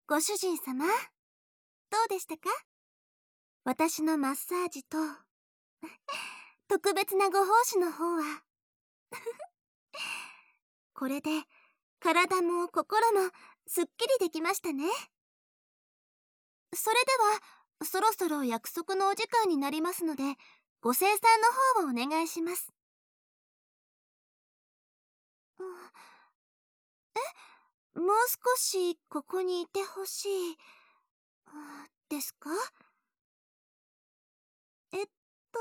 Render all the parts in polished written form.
ご主人様、どうでしたか？私のマッサージと特別なご奉仕の方は。これで体も心もすっきりできましたね。それではそろそろ約束のお時間になりますので、ご清算の方をお願いします。もう少しここにいてほしいですか？えっと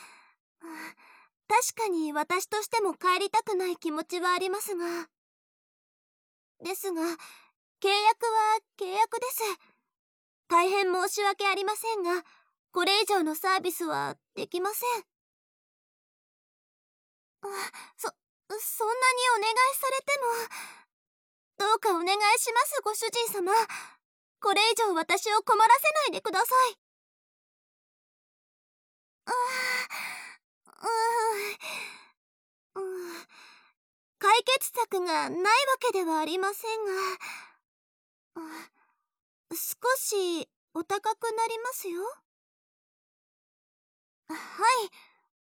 確かに私としても帰りたくない気持ちはありますが、ですが、契約は契約です。大変申し訳ありませんが、これ以上のサービスはできません。そんなにお願いされても、どうかお願いします、ご主人様。これ以上私を困らせないでください。うーん解決策がないわけではありませんが、少しお高くなりますよ。はい、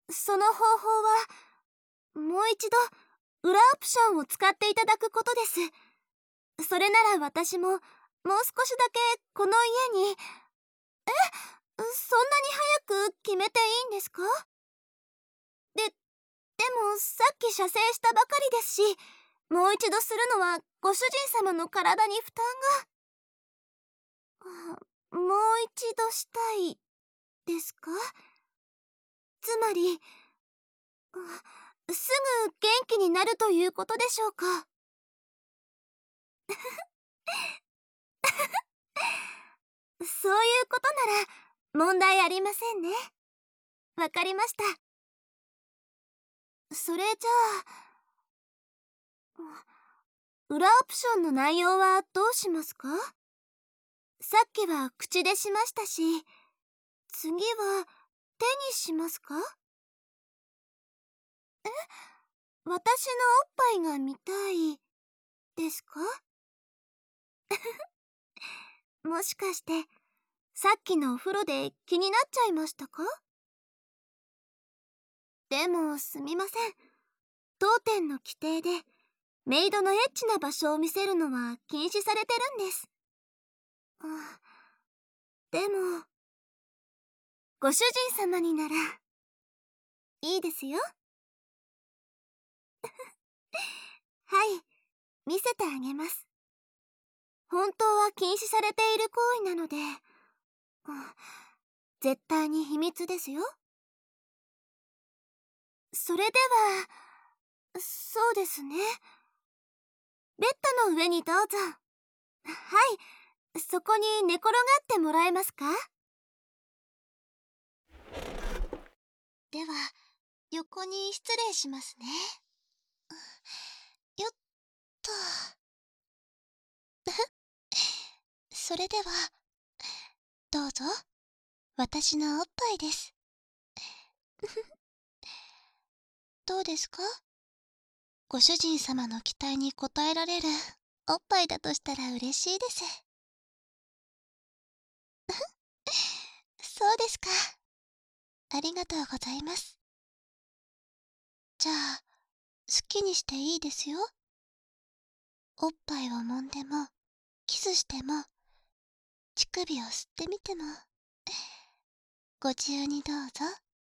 その方法は、もう一度、裏オプションを使っていただくことです。それなら私も、もう少しだけこの家に。そんなに早く決めていいんですか？でもさっき射精したばかりですし、もう一度するのはご主人様の体に負担が。もう一度したいですか？つまり、すぐ元気になるということでしょうか？そういうことなら問題ありませんね。わかりました。それじゃあ、裏オプションの内容はどうしますか？さっきは口でしましたし、次は手にしますか？私のおっぱいが見たいですか？もしかしてさっきのお風呂で気になっちゃいましたか？でもすみません。当店の規定でメイドのエッチな場所を見せるのは禁止されてるんです。でもご主人様にならいいですよ。はい、見せてあげます。本当は禁止されている行為なので、絶対に秘密ですよ。それでは、そうですね。ベッドの上にどうぞ。はい、そこに寝転がってもらえますか？では、横に失礼しますね。よっと。それでは、どうぞ。私のおっぱいです。どうですか？ご主人様の期待に応えられるおっぱいだとしたら嬉しいです。そうですか。ありがとうございます。じゃあ、好きにしていいですよ。おっぱいを揉んでも、キスしても、乳首を吸ってみても、ご自由にどうぞ。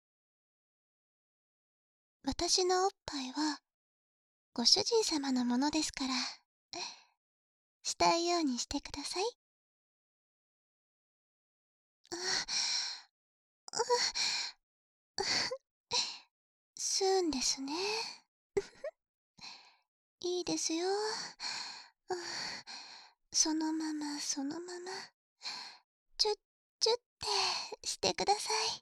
私のおっぱいは、ご主人様のものですから、したいようにしてください。吸うんですね。いいですよ。そのままそのまま、チュッチュッってしてください。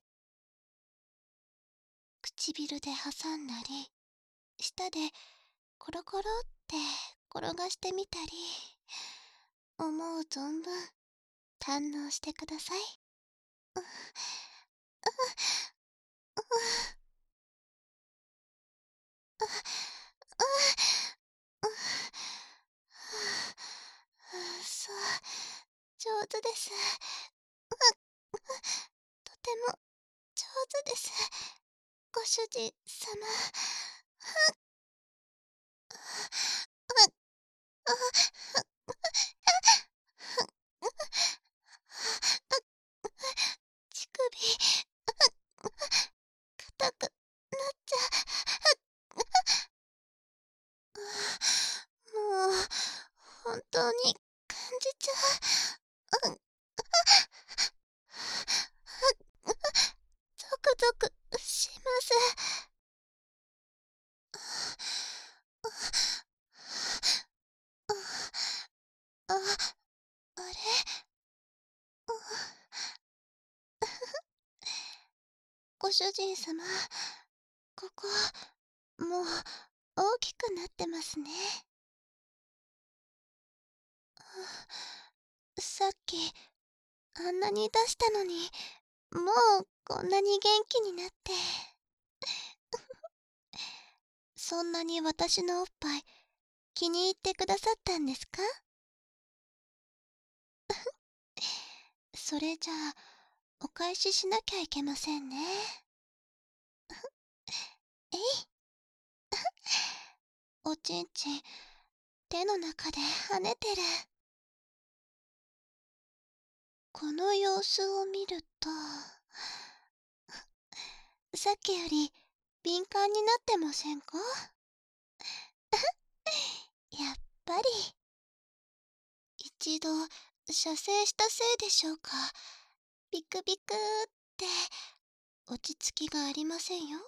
唇で挟んだり、舌でコロコロって転がしてみたり、思う存分堪能してください。そう、 上手です。とても上手です。ご主人様。乳首、硬くなっちゃう。もう、本当に感じちゃう。ゾクゾクします。あ、あれ、ご主人様、ここ、もう大きくなってますね。さっき、あんなに出したのに、もうこんなに元気になって。そんなに私のおっぱい、気に入ってくださったんですか？それじゃあ、お返ししなきゃいけませんね。えい、おちんちん、手の中で跳ねてる。この様子を見ると、さっきより敏感になってませんか？やっぱり、一度射精したせいでしょうか。ビクビクって落ち着きがありませんよ。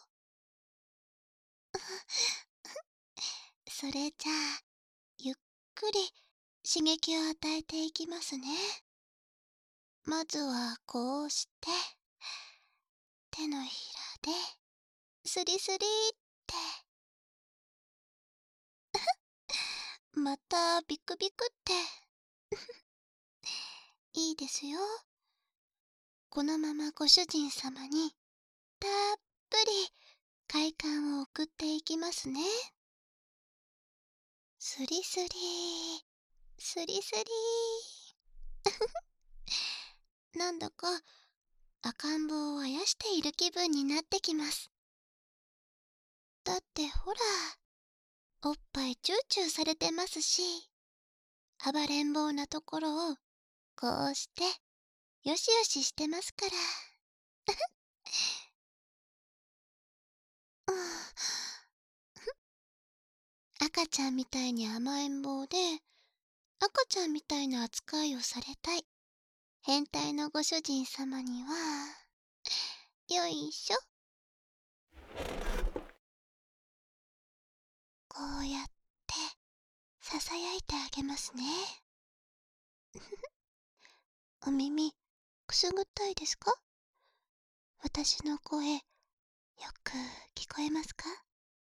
それじゃあ、ゆっくり刺激を与えていきますね。まずはこうして、手のひらで、スリスリって、またビクビクって。いいですよ。このままご主人様に、たっぷり快感を送っていきますね。スリスリ、スリスリ。なんだか赤ん坊をあやしている気分になってきます。だってほら、おっぱいチューチューされてますし、暴れん坊なところをこうしてよしよししてますから。うん、赤ちゃんみたいに甘えん坊で、赤ちゃんみたいな扱いをされたい変態のご主人様には、よいしょ。こうやってささやいてあげますね。お耳くすぐったいですか？私の声よく聞こえますか？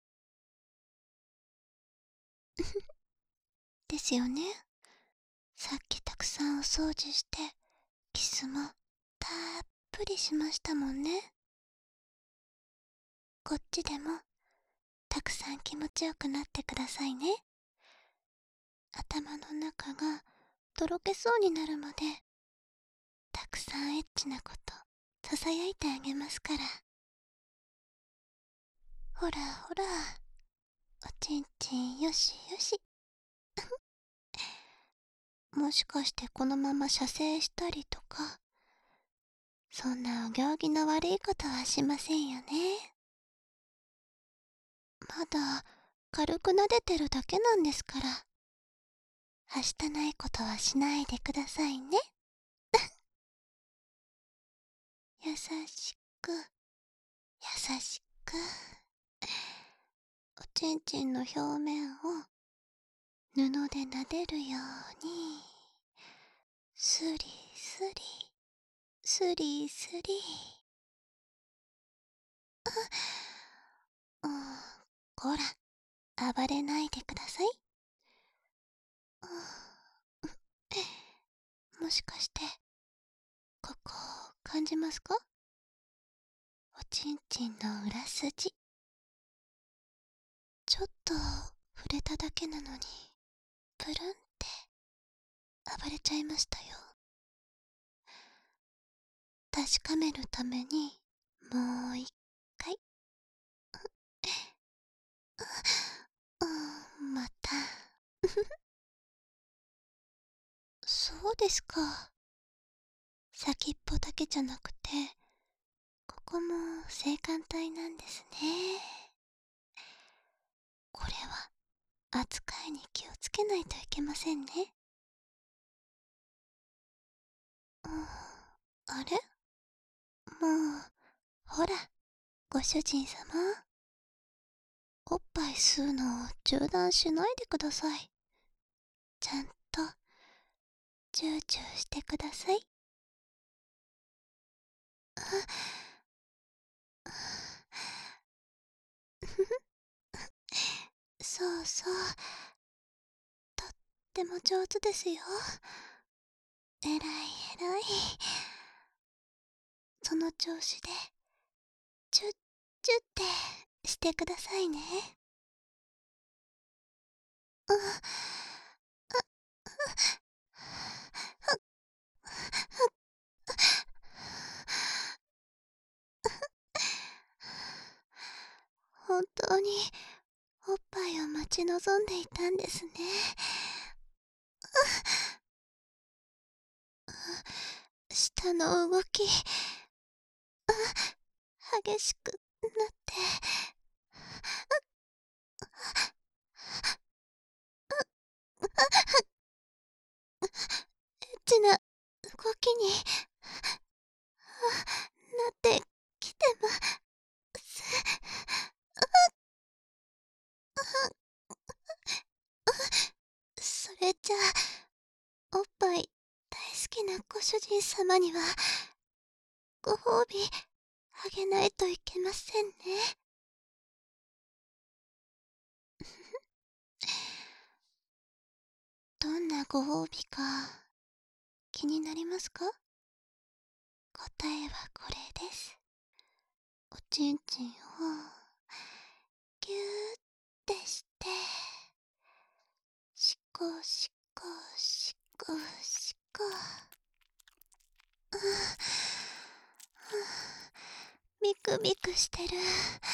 ですよね。さっきたくさんお掃除してキスもたっぷりしましたもんね。こっちでもたくさん気持ちよくなってくださいね。頭の中がとろけそうになるまでたくさんエッチなことささやいてあげますから。ほらほら、おちんちんよしよし。もしかしてこのまま射精したりとか、そんなお行儀の悪いことはしませんよね。まだ軽く撫でてるだけなんですから。はしたないことはしないでくださいね。優しく、優しく。おちんちんの表面を布で撫でるように、スリスリ、スリスリ。うん、こら、暴れないでください。もしかして、ここ、感じますか？おちんちんの裏筋。ちょっと触れただけなのに、プルンって暴れちゃいましたよ。 確かめるためにもう一回。また。そうですか。先っぽだけじゃなくて、ここも性感帯なんですね。これは扱いに気をつけないといけませんね。あれ、もう、ほら、ご主人様。おっぱい吸うのを中断しないでください。ちゃんと、チューチューしてください。そうそう。とっても上手ですよ。えらいえらい。その調子で、チュッチュってしてくださいね。本当におっぱいを待ち望んでいたんですね。下の動き、激しくなって、エッチな動きになってきてます。それじゃあ、おっぱい大好きなご主人様には、ご褒美あげないといけませんね。どんなご褒美か気になりますか？答えはこれです。おちんちんをぎゅーってして、しこしこしこしこ。ビクビクしてる。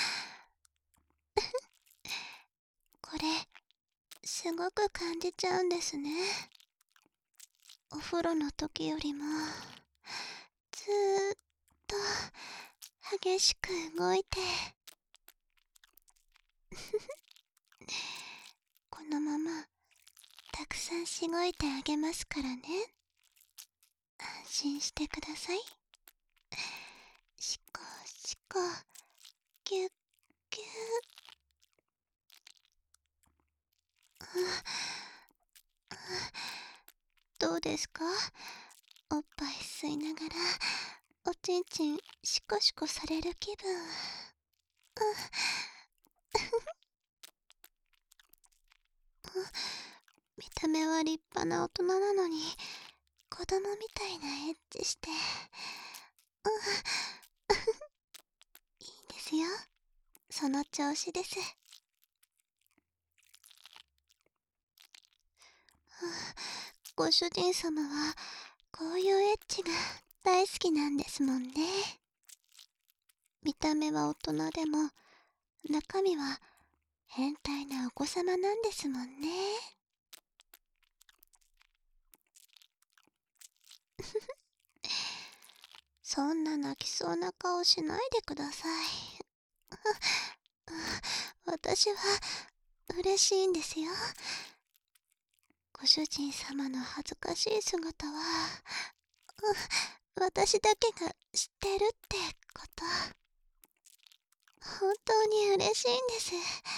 これ、すごく感じちゃうんですね。お風呂の時よりも、ずーっと激しく動いて、このままたくさんしごいてあげますからね。安心してください。しこしこ、ぎゅっぎゅっ。どうですか？おっぱい吸いながらおちんちんシコシコされる気分。見た目は立派な大人なのに子供みたいなエッチして、いいですよ。その調子です。ご主人様はこういうエッチが大好きなんですもんね。見た目は大人でも中身は変態なお子様なんですもんね。そんな泣きそうな顔しないでください。私は嬉しいんですよ。ご主人様の恥ずかしい姿は、私だけが知ってるってこと。本当に嬉しいんです。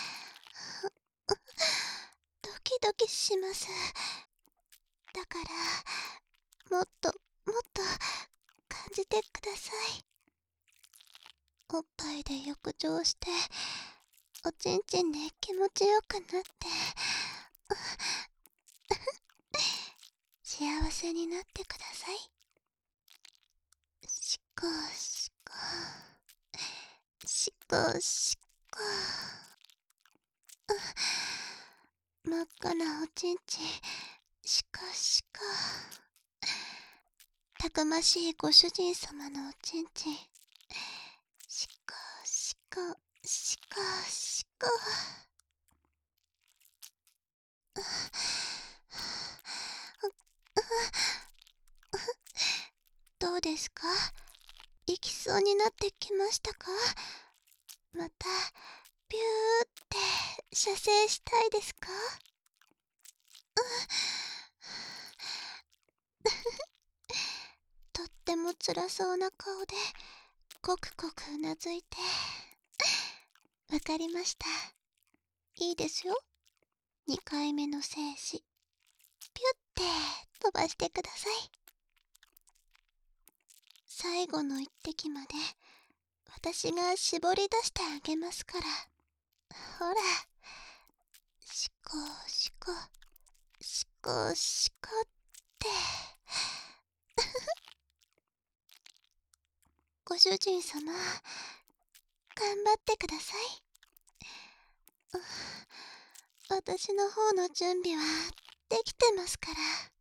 ドキドキします。だから、もっともっと感じてください。おっぱいで浴場して、おちんちんで気持ちよくなって、幸せになってください。しこしこ、しこしこ。真っ赤なおちんちん、しこしこ。 たくましいご主人様のおちんちん。しこしこしこしこ。どうですか？行きそうになってきましたか？またビューって射精したいですか？とっても辛そうな顔でコクコクうなずいて。わかりました。いいですよ。2回目の精子ピュッて飛ばしてください。最後の一滴まで私が絞り出してあげますから。ほら、しこしこしこしこって。ご主人様、頑張ってください。私の方の準備はできてますから。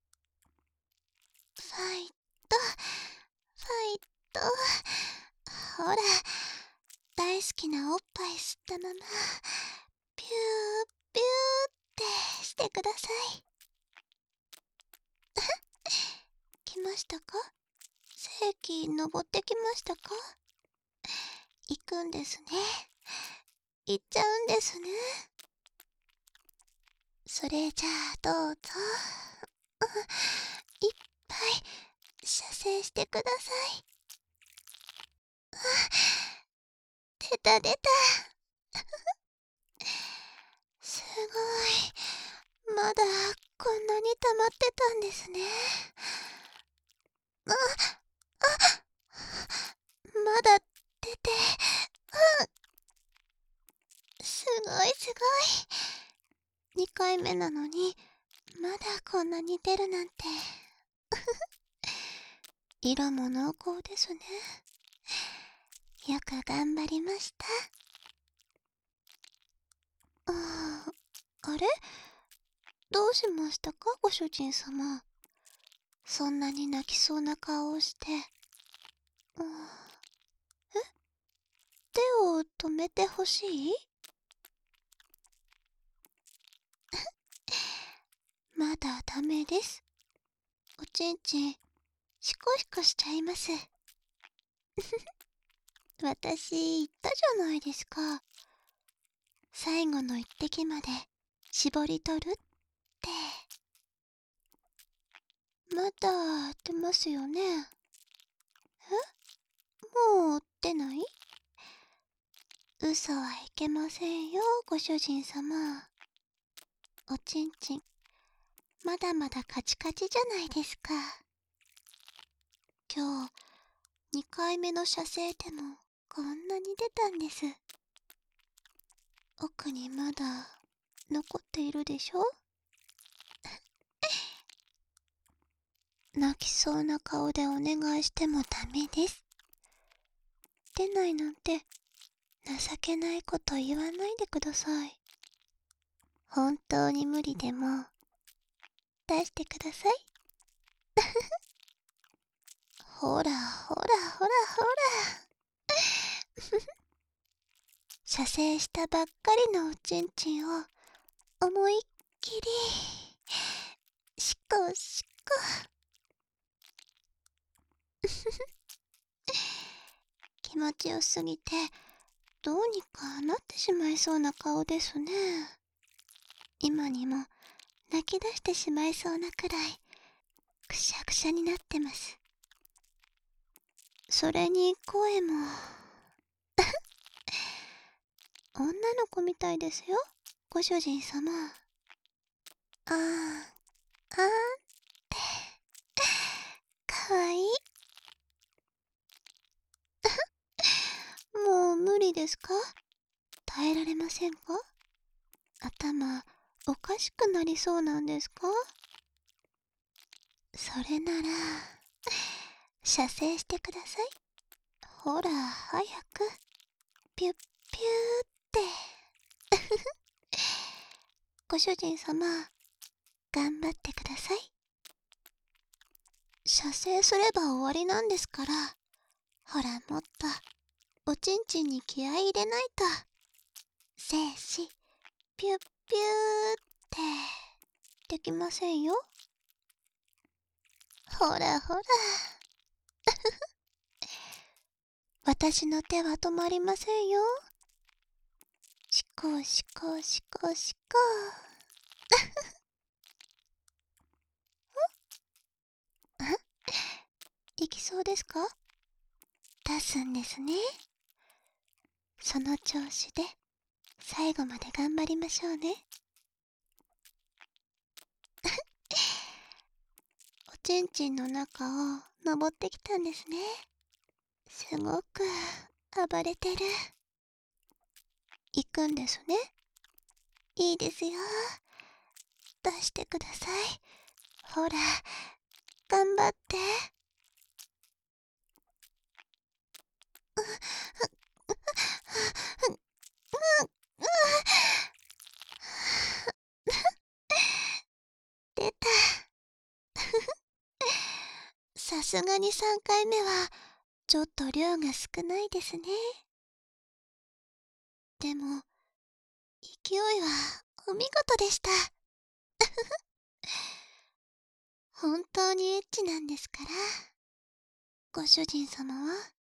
ファイトファイト。ほら、大好きなおっぱい吸ったままピューピューってしてください。来ましたか？正規登ってきましたか？行くんですね。行っちゃうんですね。それじゃあどうぞ。いっぱい射精してください。出た出た。すごい。まだこんなに溜まってたんですね。まだ出て、すごいすごい。2回目なのにまだこんなに出るなんて。色も濃厚ですね。よく頑張りました。あれ？どうしましたか、ご主人様。そんなに泣きそうな顔をして。手を止めてほしい？まだダメです。おちんちん、シコシコしちゃいます。私言ったじゃないですか。最後の一滴まで絞り取るって。まだ出ますよね？もう出ない？嘘はいけませんよ、ご主人様。おちんちん、まだまだカチカチじゃないですか。今日2回目の射精でもこんなに出たんです。奥にまだ残っているでしょ？泣きそうな顔でお願いしてもダメです。出ないなんて情けないこと言わないでください。本当に無理でも出してください。ほらほらほらほら。射精したばっかりのおちんちんを思いっきりシコシコ。気持ちよすぎてどうにかなってしまいそうな顔ですね。今にも泣き出してしまいそうなくらいくしゃくしゃになってます。それに声も女の子みたいですよ、ご主人様。あーんってかわいい。もう無理ですか？耐えられませんか？頭おかしくなりそうなんですか？それなら射精してください。ほら早くピュッピューって。ご主人様、頑張ってください。 射精すれば終わりなんですから。ほら、もっとおちんちんに気合い入れないと。精子ピュッピューってできませんよ。ほらほら私の手は止まりませんよ。しこしこしこしこいきそうですか？出すんですね。その調子で最後まで頑張りましょうね。おちんちんの中を登ってきたんですね。すごく暴れてる。行くんですね。いいですよ。出してください。ほら、頑張って。出た。さすがに3回目はちょっと量が少ないですね。でも勢いはお見事でした。本当にエッチなんですから。ご主人様は